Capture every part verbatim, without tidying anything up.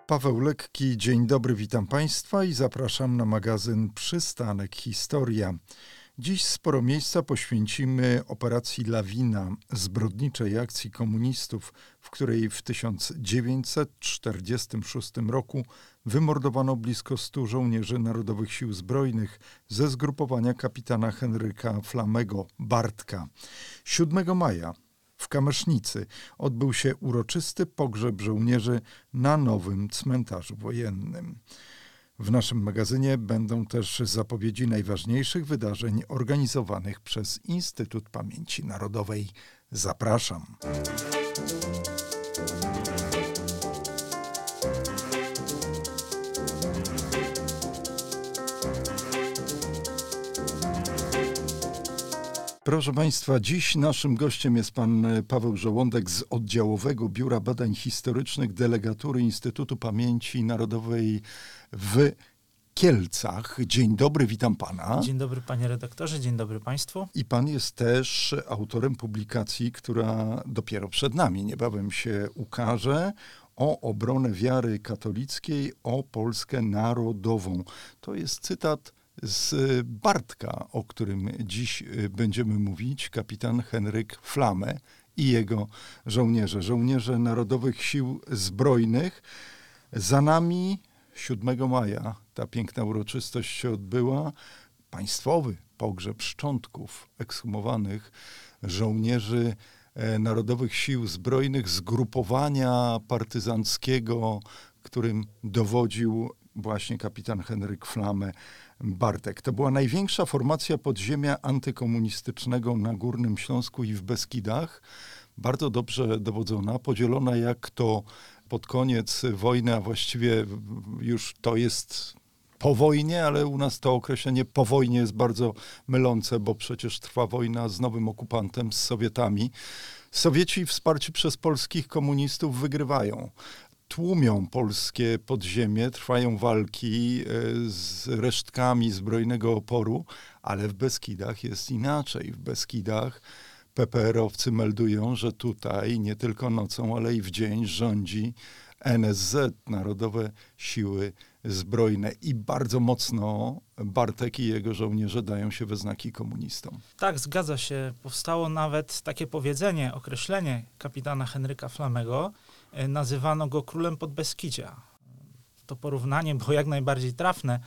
Paweł Lekki, dzień dobry, witam Państwa i zapraszam na magazyn Przystanek Historia. Dziś sporo miejsca poświęcimy operacji Lawina, zbrodniczej akcji komunistów, w której w tysiąc dziewięćset czterdziestym szóstym roku wymordowano blisko stu żołnierzy Narodowych Sił Zbrojnych ze zgrupowania kapitana Henryka Flamego Bartka. siódmego maja w Kamysznicy odbył się uroczysty pogrzeb żołnierzy na nowym cmentarzu wojennym. W naszym magazynie będą też zapowiedzi najważniejszych wydarzeń organizowanych przez Instytut Pamięci Narodowej. Zapraszam. Proszę Państwa, dziś naszym gościem jest pan Paweł Żołądek z Oddziałowego Biura Badań Historycznych Delegatury Instytutu Pamięci Narodowej w Kielcach. Dzień dobry, witam pana. Dzień dobry panie redaktorze, dzień dobry państwu. I pan jest też autorem publikacji, która dopiero przed nami, niebawem się ukaże, o obronę wiary katolickiej, o Polskę narodową. To jest cytat z Bartka, o którym dziś będziemy mówić, kapitan Henryk Flame i jego żołnierze, żołnierze Narodowych Sił Zbrojnych. Za nami siódmego maja ta piękna uroczystość się odbyła. Państwowy pogrzeb szczątków ekshumowanych żołnierzy Narodowych Sił Zbrojnych, zgrupowania partyzanckiego, którym dowodził właśnie kapitan Henryk Flame Bartek. To była największa formacja podziemia antykomunistycznego na Górnym Śląsku i w Beskidach. Bardzo dobrze dowodzona, podzielona jak to pod koniec wojny, a właściwie już to jest po wojnie, ale u nas to określenie po wojnie jest bardzo mylące, bo przecież trwa wojna z nowym okupantem, z Sowietami. Sowieci wsparci przez polskich komunistów wygrywają. Tłumią polskie podziemie, trwają walki z resztkami zbrojnego oporu, ale w Beskidach jest inaczej. W Beskidach P P R owcy meldują, że tutaj nie tylko nocą, ale i w dzień rządzi N S Z, Narodowe Siły Zbrojne. I bardzo mocno Bartek i jego żołnierze dają się we znaki komunistom. Tak, zgadza się. Powstało nawet takie powiedzenie, określenie kapitana Henryka Flamego. Nazywano go królem Podbeskidzia. To porównanie było jak najbardziej trafne.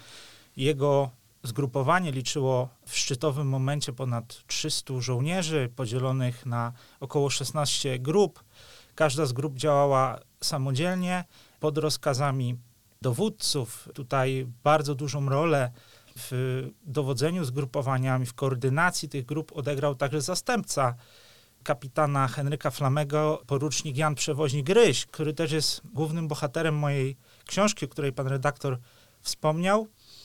Jego zgrupowanie liczyło w szczytowym momencie ponad trzystu żołnierzy podzielonych na około szesnaście grup. Każda z grup działała samodzielnie pod rozkazami dowódców. Tutaj bardzo dużą rolę w dowodzeniu zgrupowaniami, w koordynacji tych grup odegrał także zastępca kapitana Henryka Flamego, porucznik Jan Przewoźnik-Ryś, który też jest głównym bohaterem mojej książki, o której pan redaktor wspomniał.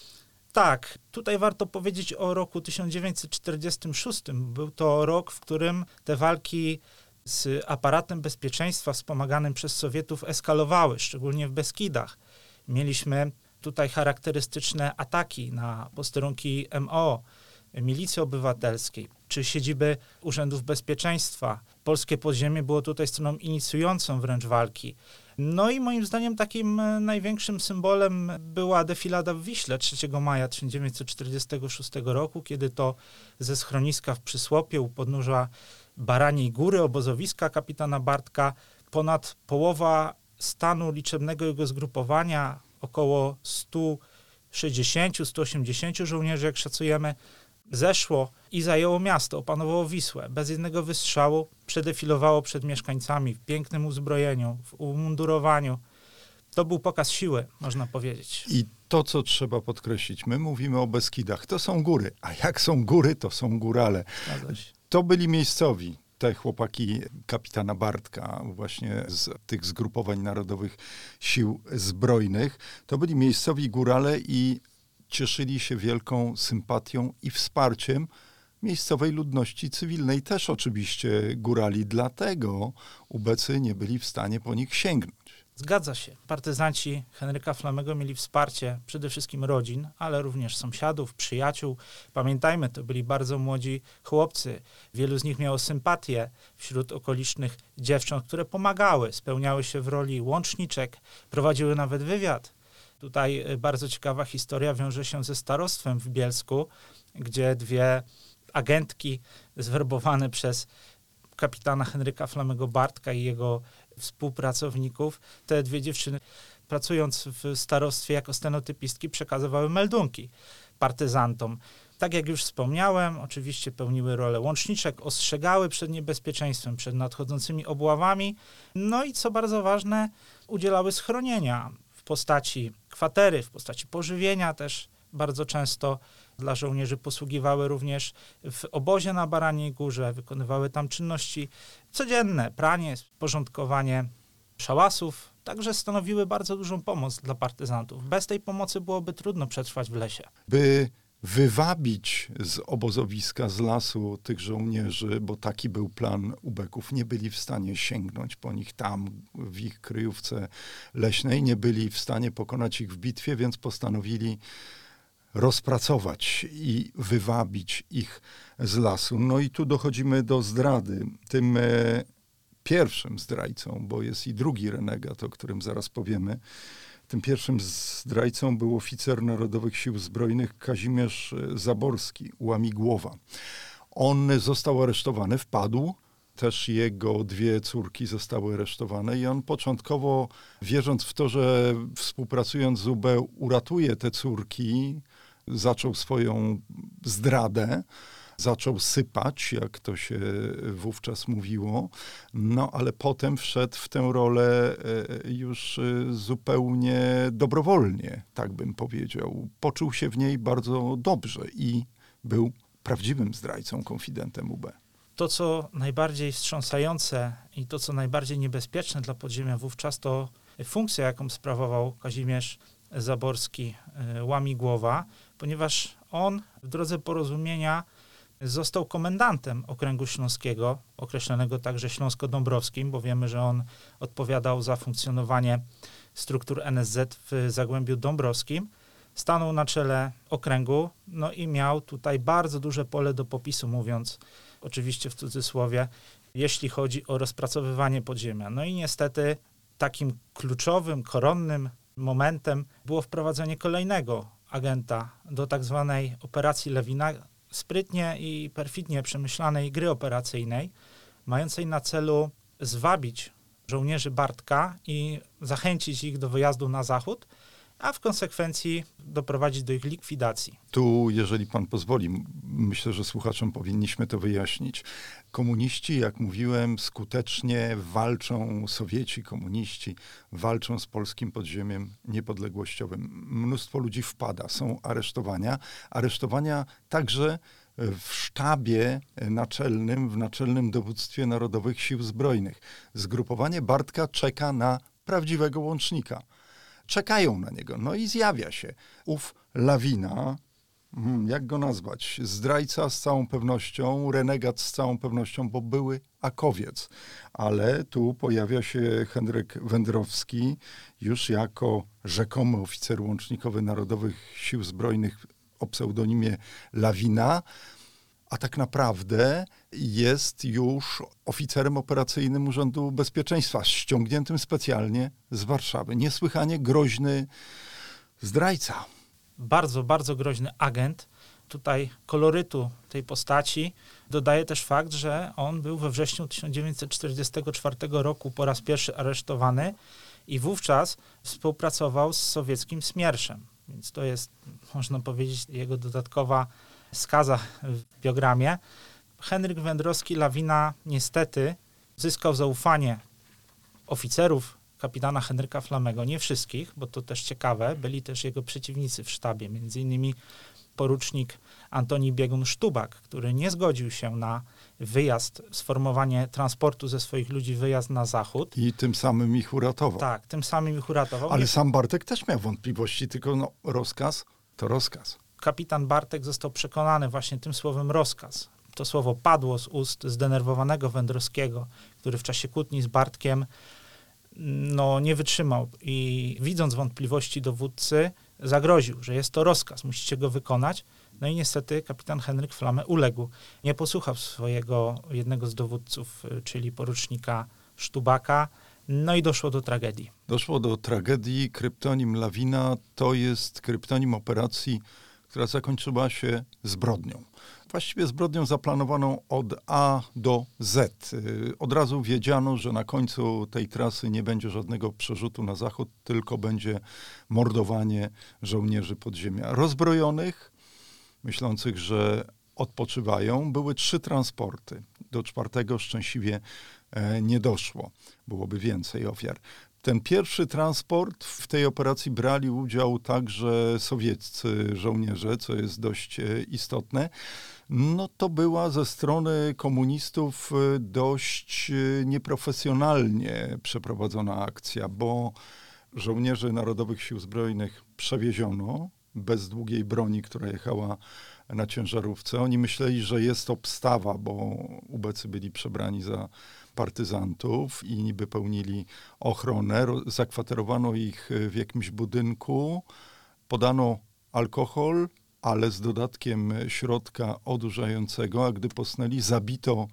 Tak, tutaj warto powiedzieć o roku tysiąc dziewięćset czterdziestym szóstym. Był to rok, w którym te walki z aparatem bezpieczeństwa wspomaganym przez Sowietów eskalowały, szczególnie w Beskidach. Mieliśmy tutaj charakterystyczne ataki na posterunki M O, Milicji Obywatelskiej, czy siedziby Urzędów Bezpieczeństwa. Polskie podziemie było tutaj stroną inicjującą wręcz walki. No i moim zdaniem takim największym symbolem była defilada w Wiśle trzeciego maja tysiąc dziewięćset czterdziestego szóstego roku, kiedy to ze schroniska w Przysłopie u podnóża Baraniej Góry, obozowiska kapitana Bartka, ponad połowa stanu liczebnego jego zgrupowania, około sto sześćdziesiąt do stu osiemdziesięciu żołnierzy, jak szacujemy, zeszło i zajęło miasto, opanowało Wisłę. Bez jednego wystrzału przedefilowało przed mieszkańcami w pięknym uzbrojeniu, w umundurowaniu. To był pokaz siły, można powiedzieć. I to, co trzeba podkreślić, my mówimy o Beskidach, to są góry, a jak są góry, to są górale. To byli miejscowi, te chłopaki kapitana Bartka, właśnie z tych zgrupowań Narodowych Sił Zbrojnych. To byli miejscowi górale i cieszyli się wielką sympatią i wsparciem miejscowej ludności cywilnej. Też oczywiście górali, dlatego ubecy nie byli w stanie po nich sięgnąć. Zgadza się. Partyzanci Henryka Flamego mieli wsparcie przede wszystkim rodzin, ale również sąsiadów, przyjaciół. Pamiętajmy, to byli bardzo młodzi chłopcy. Wielu z nich miało sympatię wśród okolicznych dziewcząt, które pomagały, spełniały się w roli łączniczek, prowadziły nawet wywiad. Tutaj bardzo ciekawa historia wiąże się ze starostwem w Bielsku, gdzie dwie agentki zwerbowane przez kapitana Henryka Flamego Bartka i jego współpracowników, te dwie dziewczyny, pracując w starostwie jako stenotypistki, przekazywały meldunki partyzantom. Tak jak już wspomniałem, oczywiście pełniły rolę łączniczek, ostrzegały przed niebezpieczeństwem, przed nadchodzącymi obławami, no i co bardzo ważne, udzielały schronienia w postaci kwatery, w postaci pożywienia też bardzo często dla żołnierzy posługiwały również w obozie na Baraniej Górze, wykonywały tam czynności codzienne, pranie, porządkowanie szałasów, także stanowiły bardzo dużą pomoc dla partyzantów. Bez tej pomocy byłoby trudno przetrwać w lesie. By wywabić z obozowiska, z lasu tych żołnierzy, bo taki był plan ubeków, nie byli w stanie sięgnąć po nich tam, w ich kryjówce leśnej, nie byli w stanie pokonać ich w bitwie, więc postanowili rozpracować i wywabić ich z lasu. No i tu dochodzimy do zdrady. Tym e, pierwszym zdrajcą, bo jest i drugi renegat, o którym zaraz powiemy, tym pierwszym zdrajcą był oficer Narodowych Sił Zbrojnych Kazimierz Zaborski, Łamigłowa. On został aresztowany, wpadł, też jego dwie córki zostały aresztowane i on początkowo, wierząc w to, że współpracując z U B uratuje te córki, zaczął swoją zdradę, zaczął sypać, jak to się wówczas mówiło, no ale potem wszedł w tę rolę już zupełnie dobrowolnie, tak bym powiedział. Poczuł się w niej bardzo dobrze i był prawdziwym zdrajcą, konfidentem U B. To, co najbardziej wstrząsające i to, co najbardziej niebezpieczne dla podziemia wówczas, to funkcja, jaką sprawował Kazimierz Zaborski, Łamigłowa, ponieważ on w drodze porozumienia został komendantem Okręgu Śląskiego, określonego także Śląsko-Dąbrowskim, bo wiemy, że on odpowiadał za funkcjonowanie struktur N S Z w Zagłębiu Dąbrowskim. Stanął na czele okręgu, no i miał tutaj bardzo duże pole do popisu, mówiąc oczywiście w cudzysłowie, jeśli chodzi o rozpracowywanie podziemia. No i niestety takim kluczowym, koronnym momentem było wprowadzenie kolejnego agenta do tak zwanej operacji Lewina, sprytnie i perfidnie przemyślanej gry operacyjnej, mającej na celu zwabić żołnierzy Bartka i zachęcić ich do wyjazdu na zachód, a w konsekwencji doprowadzić do ich likwidacji. Tu, jeżeli pan pozwoli, myślę, że słuchaczom powinniśmy to wyjaśnić. Komuniści, jak mówiłem, skutecznie walczą, Sowieci, komuniści walczą z polskim podziemiem niepodległościowym. Mnóstwo ludzi wpada, są aresztowania. Aresztowania także w sztabie naczelnym, w Naczelnym Dowództwie Narodowych Sił Zbrojnych. Zgrupowanie Bartka czeka na prawdziwego łącznika. Czekają na niego. No i zjawia się ów Lawina, jak go nazwać, zdrajca z całą pewnością, renegat z całą pewnością, bo były akowiec. Ale tu pojawia się Henryk Wędrowski już jako rzekomy oficer łącznikowy Narodowych Sił Zbrojnych o pseudonimie Lawina, a tak naprawdę jest już oficerem operacyjnym Urzędu Bezpieczeństwa, ściągniętym specjalnie z Warszawy. Niesłychanie groźny zdrajca. Bardzo, bardzo groźny agent. Tutaj kolorytu tej postaci dodaje też fakt, że on był we wrześniu tysiąc dziewięćset czterdziestego czwartego roku po raz pierwszy aresztowany i wówczas współpracował z sowieckim Smierszem. Więc to jest, można powiedzieć, jego dodatkowa skaza w biogramie. Henryk Wędrowski Lawina niestety zyskał zaufanie oficerów kapitana Henryka Flamego, nie wszystkich, bo to też ciekawe, byli też jego przeciwnicy w sztabie, między innymi porucznik Antoni Biegun-Sztubak, który nie zgodził się na wyjazd, sformowanie transportu ze swoich ludzi, wyjazd na zachód. I tym samym ich uratował. Tak, tym samym ich uratował. Ale nie... sam Bartek też miał wątpliwości, tylko no, rozkaz to rozkaz. Kapitan Bartek został przekonany właśnie tym słowem rozkaz. To słowo padło z ust zdenerwowanego Wędrowskiego, który w czasie kłótni z Bartkiem no, nie wytrzymał i widząc wątpliwości dowódcy, zagroził, że jest to rozkaz, musicie go wykonać. No i niestety kapitan Henryk Flamme uległ. Nie posłuchał swojego jednego z dowódców, czyli porucznika Sztubaka, no i doszło do tragedii. Doszło do tragedii. Kryptonim Lawina to jest kryptonim operacji, która zakończyła się zbrodnią. Właściwie zbrodnią zaplanowaną od A do Z. Od razu wiedziano, że na końcu tej trasy nie będzie żadnego przerzutu na zachód, tylko będzie mordowanie żołnierzy podziemia rozbrojonych, myślących, że odpoczywają. Były trzy transporty. Do czwartego szczęśliwie e, nie doszło. Byłoby więcej ofiar. Ten pierwszy transport, w tej operacji brali udział także sowieccy żołnierze, co jest dość e, istotne. No to była ze strony komunistów e, dość e, nieprofesjonalnie przeprowadzona akcja, bo żołnierzy Narodowych Sił Zbrojnych przewieziono bez długiej broni, która jechała na ciężarówce. Oni myśleli, że jest obstawa, bo ubecy byli przebrani za partyzantów i niby pełnili ochronę. Zakwaterowano ich w jakimś budynku, podano alkohol, ale z dodatkiem środka odurzającego, a gdy posnęli, zabito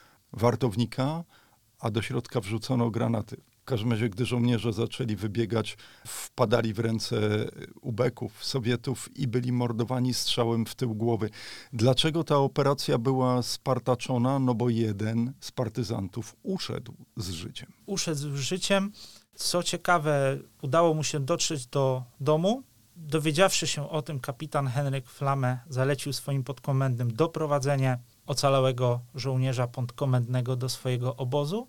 wartownika, a do środka wrzucono granaty. W każdym razie, gdy żołnierze zaczęli wybiegać, wpadali w ręce ubeków, Sowietów i byli mordowani strzałem w tył głowy. Dlaczego ta operacja była spartaczona? No bo jeden z partyzantów uszedł z życiem. Uszedł z życiem. Co ciekawe, udało mu się dotrzeć do domu. Dowiedziawszy się o tym, kapitan Henryk Flamme zalecił swoim podkomendnym doprowadzenie ocalałego żołnierza podkomendnego do swojego obozu.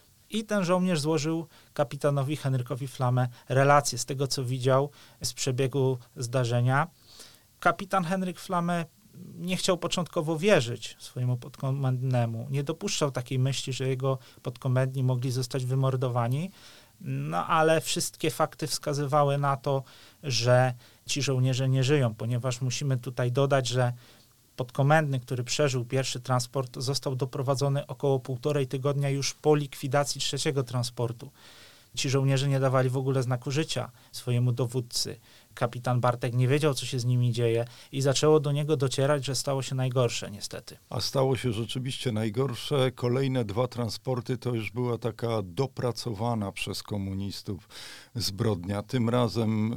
I ten żołnierz złożył kapitanowi Henrykowi Flamme relację z tego, co widział z przebiegu zdarzenia. Kapitan Henryk Flamme nie chciał początkowo wierzyć swojemu podkomendnemu. Nie dopuszczał takiej myśli, że jego podkomendni mogli zostać wymordowani. No ale wszystkie fakty wskazywały na to, że ci żołnierze nie żyją, ponieważ musimy tutaj dodać, że podkomendny, który przeżył pierwszy transport, został doprowadzony około półtorej tygodnia już po likwidacji trzeciego transportu. Ci żołnierze nie dawali w ogóle znaku życia swojemu dowódcy. Kapitan Bartek nie wiedział, co się z nimi dzieje i zaczęło do niego docierać, że stało się najgorsze niestety. A stało się rzeczywiście najgorsze. Kolejne dwa transporty to już była taka dopracowana przez komunistów zbrodnia. Tym razem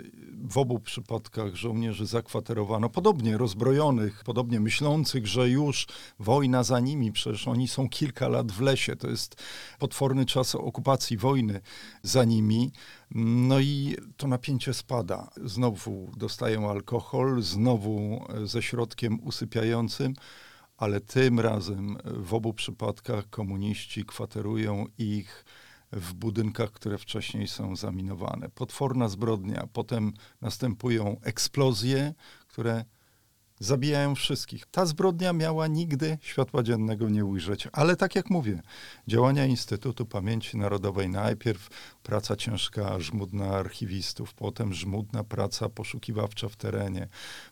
w obu przypadkach żołnierzy zakwaterowano, podobnie rozbrojonych, podobnie myślących, że już wojna za nimi, przecież oni są kilka lat w lesie. To jest potworny czas okupacji, wojny za nimi. No i to napięcie spada. Znowu dostają alkohol, znowu ze środkiem usypiającym, ale tym razem w obu przypadkach komuniści kwaterują ich w budynkach, które wcześniej są zaminowane. Potworna zbrodnia. Potem następują eksplozje, które zabijają wszystkich. Ta zbrodnia miała nigdy światła dziennego nie ujrzeć, ale tak jak mówię, działania Instytutu Pamięci Narodowej, najpierw praca ciężka, żmudna archiwistów, potem żmudna praca poszukiwawcza w terenie,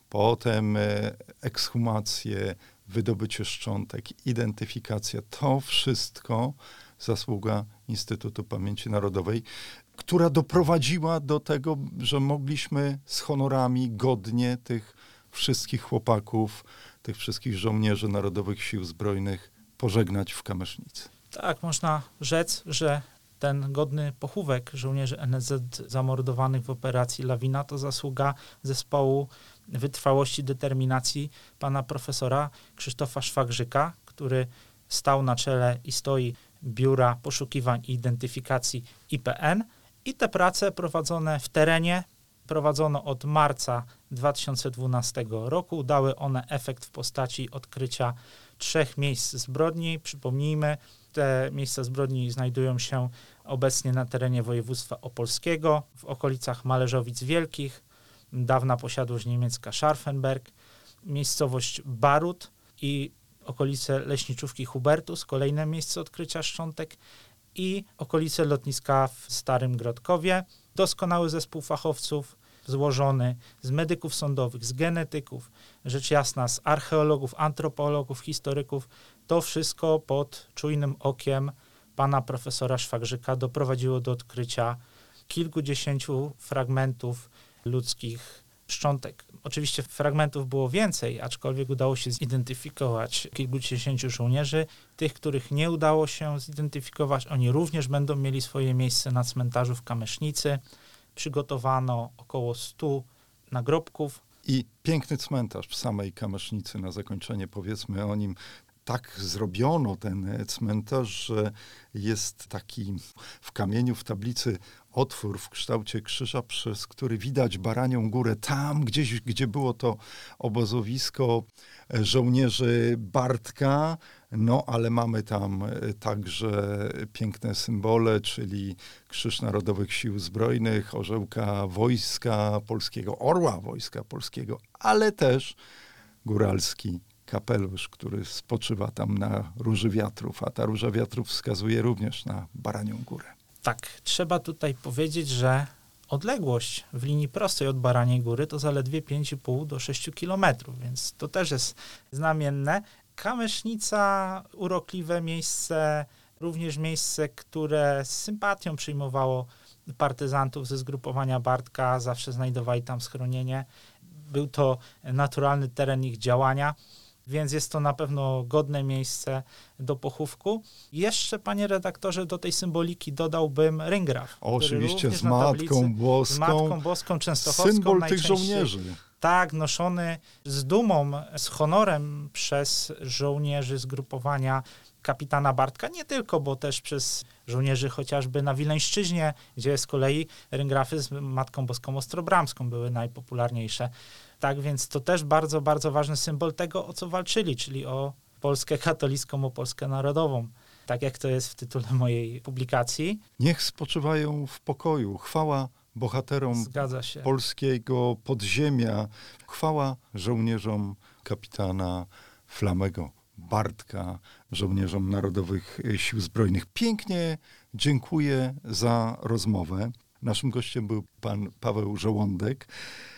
potem ekshumacje, wydobycie szczątek, identyfikacja, to wszystko zasługa Instytutu Pamięci Narodowej, która doprowadziła do tego, że mogliśmy z honorami godnie tych wszystkich chłopaków, tych wszystkich żołnierzy Narodowych Sił Zbrojnych pożegnać w Kamysznicy. Tak, można rzec, że ten godny pochówek żołnierzy N S Z zamordowanych w operacji Lawina to zasługa zespołu wytrwałości, determinacji pana profesora Krzysztofa Szwagrzyka, który stał na czele i stoi Biura Poszukiwań i Identyfikacji I P N i te prace prowadzone w terenie prowadzono od marca dwa tysiące dwunastego roku. Dały one efekt w postaci odkrycia trzech miejsc zbrodni. Przypomnijmy, te miejsca zbrodni znajdują się obecnie na terenie województwa opolskiego, w okolicach Mależowic Wielkich, dawna posiadłość niemiecka Scharfenberg, miejscowość Barut i okolice leśniczówki Hubertus, kolejne miejsce odkrycia szczątek i okolice lotniska w Starym Grodkowie. Doskonały zespół fachowców złożony z medyków sądowych, z genetyków, rzecz jasna z archeologów, antropologów, historyków. To wszystko pod czujnym okiem pana profesora Szwagrzyka doprowadziło do odkrycia kilkudziesięciu fragmentów ludzkich szczątek. Oczywiście fragmentów było więcej, aczkolwiek udało się zidentyfikować kilkudziesięciu żołnierzy. Tych, których nie udało się zidentyfikować, oni również będą mieli swoje miejsce na cmentarzu w Kamysznicy. Przygotowano około stu nagrobków. I piękny cmentarz w samej Kamysznicy. Na zakończenie powiedzmy o nim. Tak zrobiono ten cmentarz, że jest taki w kamieniu, w tablicy otwór w kształcie krzyża, przez który widać Baranią Górę. Tam gdzieś, gdzie było to obozowisko żołnierzy Bartka, no ale mamy tam także piękne symbole, czyli Krzyż Narodowych Sił Zbrojnych, orzełka Wojska Polskiego, orła Wojska Polskiego, ale też góralski kapelusz, który spoczywa tam na Róży Wiatrów, a ta Róża Wiatrów wskazuje również na Baranią Górę. Tak, trzeba tutaj powiedzieć, że odległość w linii prostej od Baraniej Góry to zaledwie pięć i pół do sześciu kilometrów, więc to też jest znamienne. Kamysznica, urokliwe miejsce, również miejsce, które z sympatią przyjmowało partyzantów ze zgrupowania Bartka, zawsze znajdowali tam schronienie. Był to naturalny teren ich działania, więc jest to na pewno godne miejsce do pochówku. Jeszcze, panie redaktorze, do tej symboliki dodałbym ryngraf. O, oczywiście z Matką Boską. Z Matką Boską Częstochowską. Symbol tych żołnierzy. Tak, noszony z dumą, z honorem przez żołnierzy zgrupowania kapitana Bartka. Nie tylko, bo też przez żołnierzy chociażby na Wileńszczyźnie, gdzie z kolei ryngrafy z Matką Boską Ostrobramską były najpopularniejsze. Tak więc to też bardzo, bardzo ważny symbol tego, o co walczyli, czyli o Polskę katolicką, o Polskę narodową. Tak jak to jest w tytule mojej publikacji. Niech spoczywają w pokoju. Chwała bohaterom polskiego podziemia. Chwała żołnierzom kapitana Flamego Bartka, żołnierzom Narodowych Sił Zbrojnych. Pięknie dziękuję za rozmowę. Naszym gościem był pan Paweł Żołądek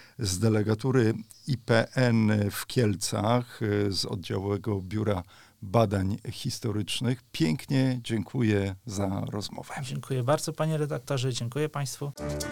z delegatury I P N w Kielcach, z oddziałowego Biura Badań Historycznych. Pięknie dziękuję za rozmowę. Dziękuję bardzo, panie redaktorze, dziękuję państwu.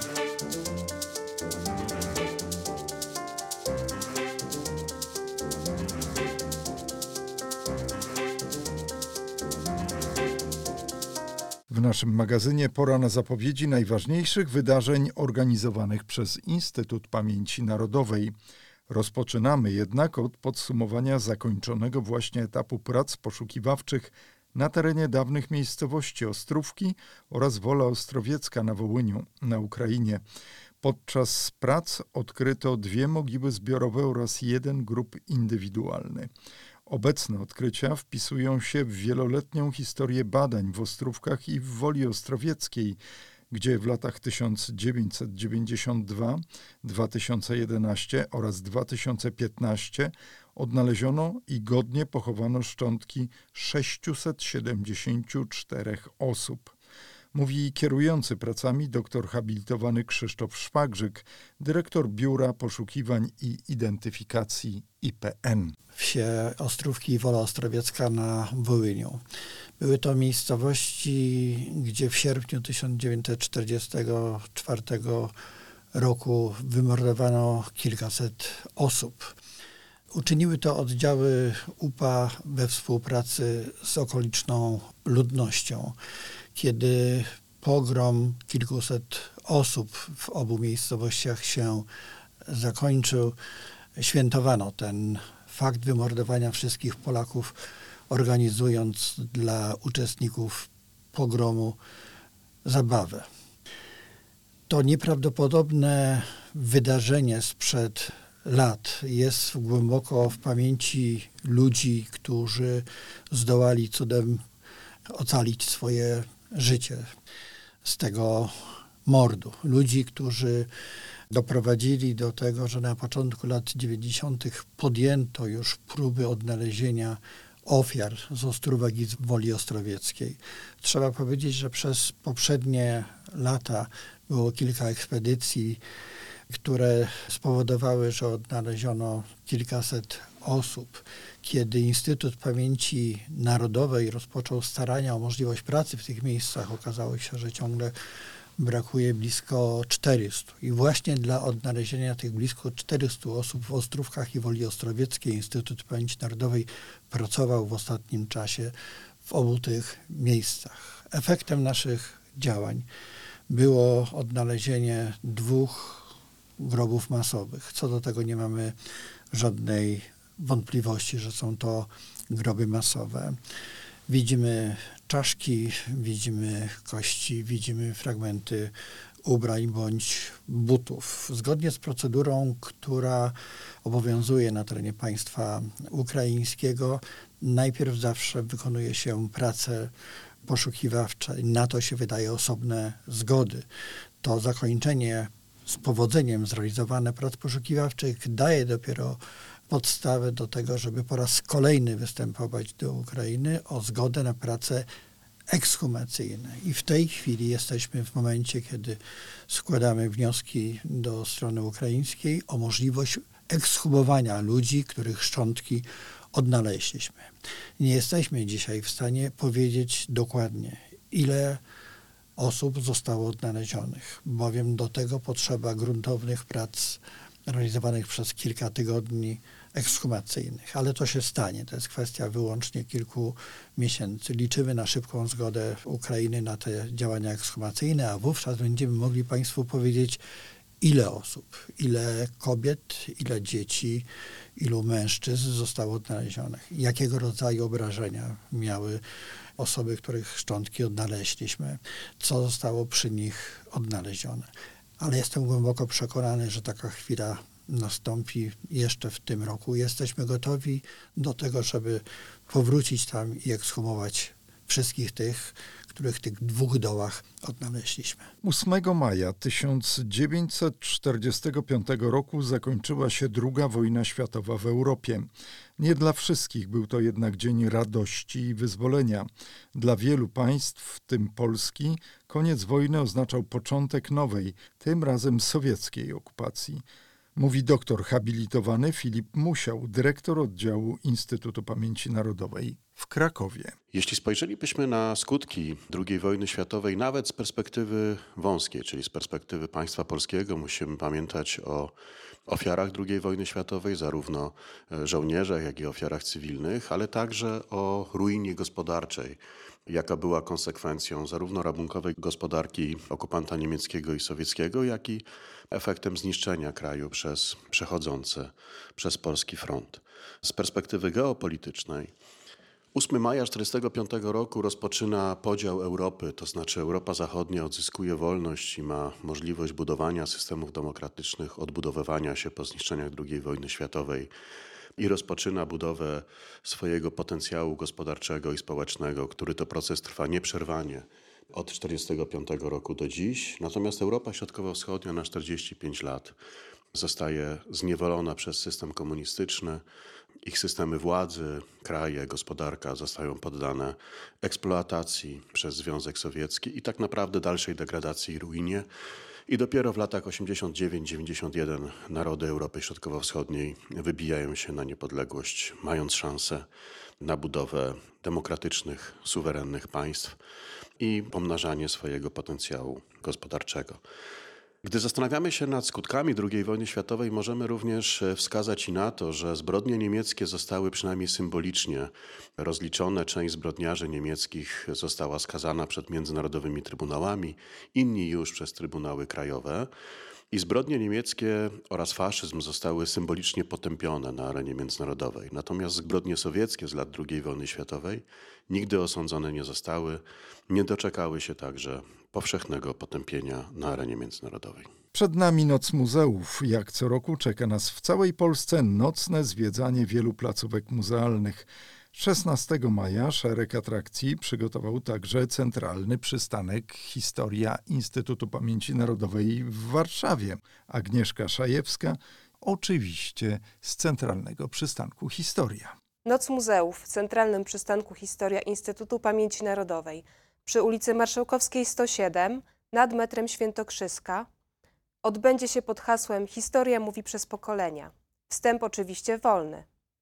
W naszym magazynie pora na zapowiedzi najważniejszych wydarzeń organizowanych przez Instytut Pamięci Narodowej. Rozpoczynamy jednak od podsumowania zakończonego właśnie etapu prac poszukiwawczych na terenie dawnych miejscowości Ostrówki oraz Wola Ostrowiecka na Wołyniu, na Ukrainie. Podczas prac odkryto dwie mogiły zbiorowe oraz jeden grób indywidualny. Obecne odkrycia wpisują się w wieloletnią historię badań w Ostrówkach i w Woli Ostrowieckiej, gdzie w latach tysiąc dziewięćset dziewięćdziesiąt dwa, dwa tysiące jedenaście oraz dwa tysiące piętnaście odnaleziono i godnie pochowano szczątki sześciuset siedemdziesięciu czterech osób. Mówi kierujący pracami doktor habilitowany Krzysztof Szwagrzyk, dyrektor Biura Poszukiwań i Identyfikacji I P N. Wsie Ostrówki i Wola Ostrowiecka na Wołyniu. Były to miejscowości, gdzie w sierpniu tysiąc dziewięćset czterdziestego czwartego roku wymordowano kilkaset osób. Uczyniły to oddziały U P A we współpracy z okoliczną ludnością. Kiedy pogrom kilkuset osób w obu miejscowościach się zakończył, świętowano ten fakt wymordowania wszystkich Polaków, organizując dla uczestników pogromu zabawę. To nieprawdopodobne wydarzenie sprzed lat jest głęboko w pamięci ludzi, którzy zdołali cudem ocalić swoje życie z tego mordu. Ludzi, którzy doprowadzili do tego, że na początku lat dziewięćdziesiątych podjęto już próby odnalezienia ofiar z Ostrówek i z Woli Ostrowieckiej. Trzeba powiedzieć, że przez poprzednie lata było kilka ekspedycji które spowodowały, że odnaleziono kilkaset osób. Kiedy Instytut Pamięci Narodowej rozpoczął starania o możliwość pracy w tych miejscach, okazało się, że ciągle brakuje blisko czterystu. I właśnie dla odnalezienia tych blisko czterystu osób w Ostrówkach i Woli Ostrowieckiej Instytut Pamięci Narodowej pracował w ostatnim czasie w obu tych miejscach. Efektem naszych działań było odnalezienie dwóch grobów masowych. Co do tego nie mamy żadnej wątpliwości, że są to groby masowe. Widzimy czaszki, widzimy kości, widzimy fragmenty ubrań bądź butów. Zgodnie z procedurą, która obowiązuje na terenie państwa ukraińskiego, najpierw zawsze wykonuje się prace poszukiwawcze. Na to się wydaje osobne zgody. To zakończenie z powodzeniem zrealizowane prac poszukiwawczych daje dopiero podstawę do tego, żeby po raz kolejny występować do Ukrainy o zgodę na prace ekshumacyjne. I w tej chwili jesteśmy w momencie, kiedy składamy wnioski do strony ukraińskiej o możliwość ekshumowania ludzi, których szczątki odnaleźliśmy. Nie jesteśmy dzisiaj w stanie powiedzieć dokładnie, ile osób zostało odnalezionych, bowiem do tego potrzeba gruntownych prac realizowanych przez kilka tygodni ekshumacyjnych. Ale to się stanie. To jest kwestia wyłącznie kilku miesięcy. Liczymy na szybką zgodę Ukrainy na te działania ekshumacyjne, a wówczas będziemy mogli Państwu powiedzieć, ile osób, ile kobiet, ile dzieci, ilu mężczyzn zostało odnalezionych. Jakiego rodzaju obrażenia miały osoby, których szczątki odnaleźliśmy, co zostało przy nich odnalezione. Ale jestem głęboko przekonany, że taka chwila nastąpi jeszcze w tym roku. Jesteśmy gotowi do tego, żeby powrócić tam i ekshumować wszystkich tych, których w tych dwóch dołach odnaleźliśmy. ósmego maja tysiąc dziewięćset czterdziestego piątego roku zakończyła się druga wojna światowa w Europie. Nie dla wszystkich był to jednak dzień radości i wyzwolenia. Dla wielu państw, w tym Polski, koniec wojny oznaczał początek nowej, tym razem sowieckiej okupacji. Mówi doktor habilitowany Filip Musiał, dyrektor oddziału Instytutu Pamięci Narodowej w Krakowie. Jeśli spojrzelibyśmy na skutki drugiej wojny światowej, nawet z perspektywy wąskiej, czyli z perspektywy państwa polskiego, musimy pamiętać o ofiarach drugiej wojny światowej, zarówno żołnierzach, jak i ofiarach cywilnych, ale także o ruinie gospodarczej, jaka była konsekwencją zarówno rabunkowej gospodarki okupanta niemieckiego i sowieckiego, jak i efektem zniszczenia kraju przez przechodzące przez polski front. Z perspektywy geopolitycznej ósmego maja tysiąc dziewięćset czterdziestego piątego roku rozpoczyna podział Europy, to znaczy Europa Zachodnia odzyskuje wolność i ma możliwość budowania systemów demokratycznych, odbudowywania się po zniszczeniach drugiej wojny światowej i rozpoczyna budowę swojego potencjału gospodarczego i społecznego, który to proces trwa nieprzerwanie od tysiąc dziewięćset czterdziestego piątego roku do dziś. Natomiast Europa Środkowo-Wschodnia na czterdzieści pięć lat zostaje zniewolona przez system komunistyczny. Ich systemy władzy, kraje, gospodarka zostają poddane eksploatacji przez Związek Sowiecki i tak naprawdę dalszej degradacji i ruinie. I dopiero w latach osiemdziesiąt dziewięć dziewięćdziesiąt jeden narody Europy Środkowo-Wschodniej wybijają się na niepodległość, mając szansę na budowę demokratycznych, suwerennych państw i pomnażanie swojego potencjału gospodarczego. Gdy zastanawiamy się nad skutkami drugiej wojny światowej, możemy również wskazać i na to, że zbrodnie niemieckie zostały przynajmniej symbolicznie rozliczone. Część zbrodniarzy niemieckich została skazana przed międzynarodowymi trybunałami, inni już przez trybunały krajowe. I zbrodnie niemieckie oraz faszyzm zostały symbolicznie potępione na arenie międzynarodowej. Natomiast zbrodnie sowieckie z lat drugiej wojny światowej nigdy osądzone nie zostały, nie doczekały się także powszechnego potępienia na arenie międzynarodowej. Przed nami Noc Muzeów. Jak co roku czeka nas w całej Polsce nocne zwiedzanie wielu placówek muzealnych. szesnastego maja szereg atrakcji przygotował także Centralny Przystanek Historia Instytutu Pamięci Narodowej w Warszawie. Agnieszka Szajewska, oczywiście z Centralnego Przystanku Historia. Noc Muzeów w Centralnym Przystanku Historia Instytutu Pamięci Narodowej przy ulicy Marszałkowskiej sto siedem nad metrem Świętokrzyska odbędzie się pod hasłem Historia mówi przez pokolenia. Wstęp oczywiście wolny.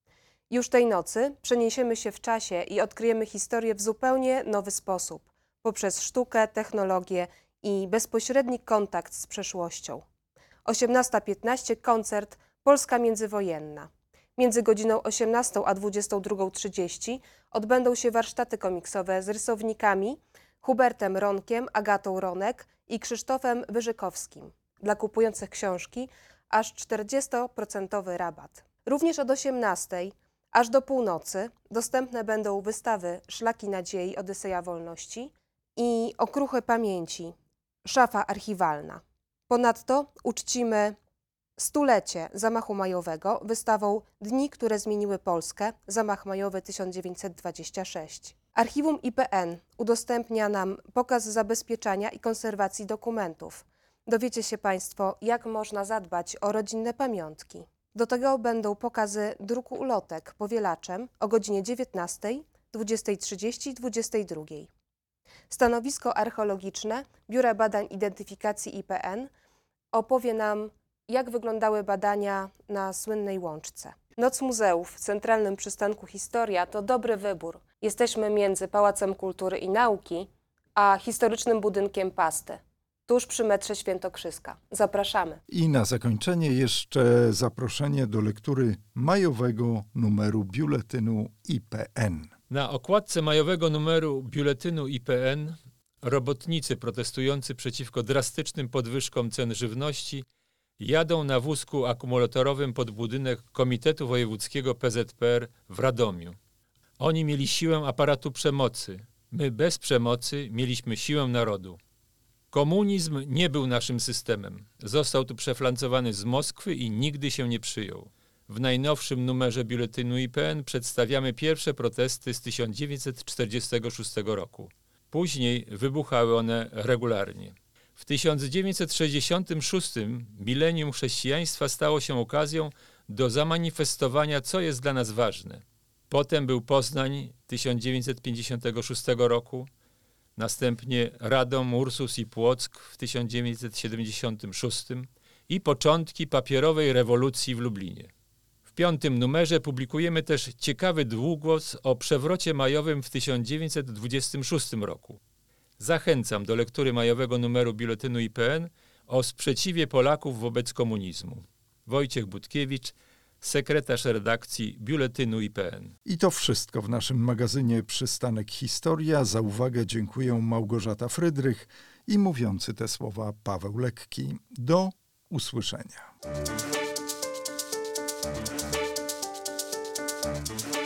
Już tej nocy przeniesiemy się w czasie i odkryjemy historię w zupełnie nowy sposób, poprzez sztukę, technologię i bezpośredni kontakt z przeszłością. osiemnasta piętnaście koncert Polska międzywojenna. Między godziną osiemnastą a dwudziestą drugą trzydzieści odbędą się warsztaty komiksowe z rysownikami Hubertem Ronkiem, Agatą Ronek i Krzysztofem Wyżykowskim. Dla kupujących książki aż czterdziestoprocentowy rabat. Również od osiemnastej aż do północy dostępne będą wystawy Szlaki Nadziei, Odyseja Wolności i Okruchy Pamięci, Szafa Archiwalna. Ponadto uczcimy stulecie zamachu majowego wystawą Dni, które zmieniły Polskę, zamach majowy tysiąc dziewięćset dwadzieścia sześć. Archiwum I P N udostępnia nam pokaz zabezpieczania i konserwacji dokumentów. Dowiecie się Państwo, jak można zadbać o rodzinne pamiątki. Do tego będą pokazy druku ulotek powielaczem o godzinie dziewiętnastej, dwudziestej trzydzieści i dwudziestej drugiej. Stanowisko archeologiczne Biura Badań Identyfikacji I P N opowie nam, jak wyglądały badania na słynnej Łączce. Noc Muzeów w Centralnym Przystanku Historia to dobry wybór. Jesteśmy między Pałacem Kultury i Nauki a historycznym budynkiem Pasty, tuż przy metrze Świętokrzyska. Zapraszamy. I na zakończenie jeszcze zaproszenie do lektury majowego numeru Biuletynu I P N. Na okładce majowego numeru Biuletynu I P N robotnicy protestujący przeciwko drastycznym podwyżkom cen żywności jadą na wózku akumulatorowym pod budynek Komitetu Wojewódzkiego P Z P R w Radomiu. Oni mieli siłę aparatu przemocy. My bez przemocy mieliśmy siłę narodu. Komunizm nie był naszym systemem. Został tu przeflancowany z Moskwy i nigdy się nie przyjął. W najnowszym numerze Biuletynu I P N przedstawiamy pierwsze protesty z tysiąc dziewięćset czterdziestego szóstego roku. Później wybuchały one regularnie. W tysiąc dziewięćset sześćdziesiątym szóstym milenium chrześcijaństwa stało się okazją do zamanifestowania, co jest dla nas ważne. Potem był Poznań tysiąc dziewięćset pięćdziesiątego szóstego roku, następnie Radom, Ursus i Płock w tysiąc dziewięćset siedemdziesiątym szóstym i początki papierowej rewolucji w Lublinie. W piątym numerze publikujemy też ciekawy długłos o przewrocie majowym w tysiąc dziewięćset dwudziestym szóstym roku. Zachęcam do lektury majowego numeru Biuletynu I P N o sprzeciwie Polaków wobec komunizmu. Wojciech Budkiewicz, sekretarz redakcji Biuletynu I P N. I to wszystko w naszym magazynie Przystanek Historia. Za uwagę dziękuję Małgorzata Frydrych i mówiący te słowa Paweł Lekki. Do usłyszenia.